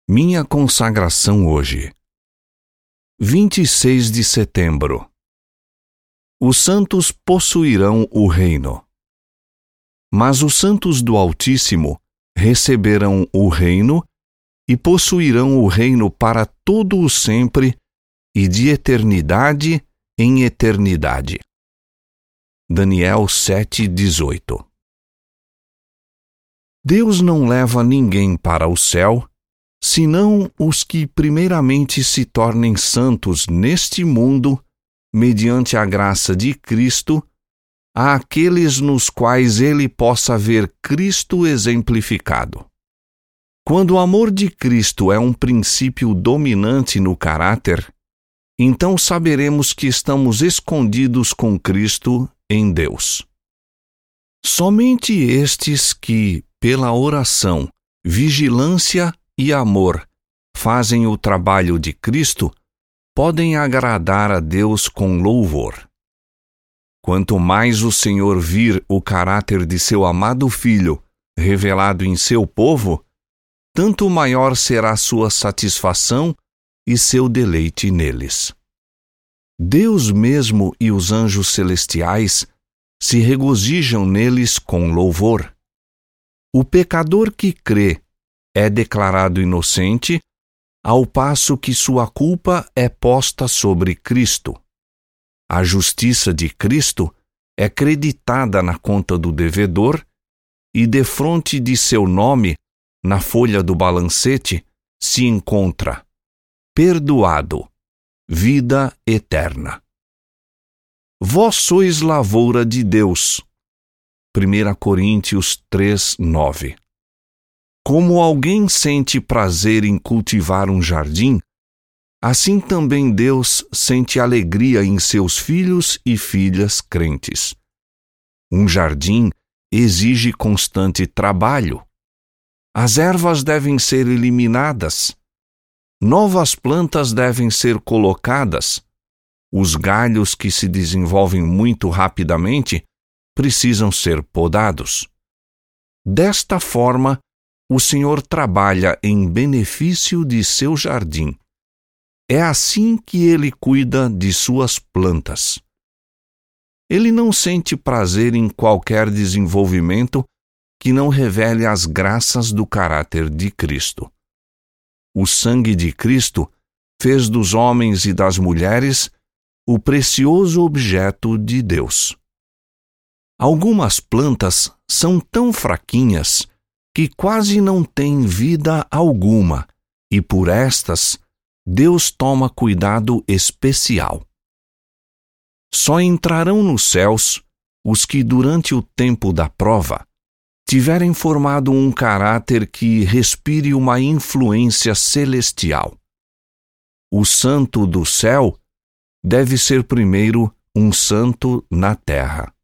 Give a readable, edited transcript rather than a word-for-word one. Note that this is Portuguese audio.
Minha consagração hoje. 26 de setembro. Os santos possuirão o reino. Mas os santos do Altíssimo receberão o reino e possuirão o reino para todo o sempre e de eternidade em eternidade. Daniel 7:18. Deus não leva ninguém para o céu, senão os que primeiramente se tornem santos neste mundo, mediante a graça de Cristo, àqueles nos quais ele possa ver Cristo exemplificado. Quando o amor de Cristo é um princípio dominante no caráter, então saberemos que estamos escondidos com Cristo em Deus. Somente estes que, pela oração, vigilância e amor, fazem o trabalho de Cristo, podem agradar a Deus com louvor. Quanto mais o Senhor vir o caráter de seu amado Filho revelado em seu povo, tanto maior será sua satisfação e seu deleite neles. Deus mesmo e os anjos celestiais se regozijam neles com louvor. O pecador que crê é declarado inocente, ao passo que sua culpa é posta sobre Cristo. A justiça de Cristo é creditada na conta do devedor e defronte de seu nome, na folha do balancete, se encontra perdoado, vida eterna. Vós sois lavoura de Deus. 1 Coríntios 3:9. Como alguém sente prazer em cultivar um jardim, assim também Deus sente alegria em seus filhos e filhas crentes. Um jardim exige constante trabalho. As ervas devem ser eliminadas. Novas plantas devem ser colocadas. Os galhos que se desenvolvem muito rapidamente precisam ser podados. Desta forma, o Senhor trabalha em benefício de seu jardim. É assim que ele cuida de suas plantas. Ele não sente prazer em qualquer desenvolvimento que não revele as graças do caráter de Cristo. O sangue de Cristo fez dos homens e das mulheres o precioso objeto de Deus. Algumas plantas são tão fraquinhas que quase não têm vida alguma, e por estas, Deus toma cuidado especial. Só entrarão nos céus os que, durante o tempo da prova, tiverem formado um caráter que respire uma influência celestial. O santo do céu deve ser primeiro um santo na terra.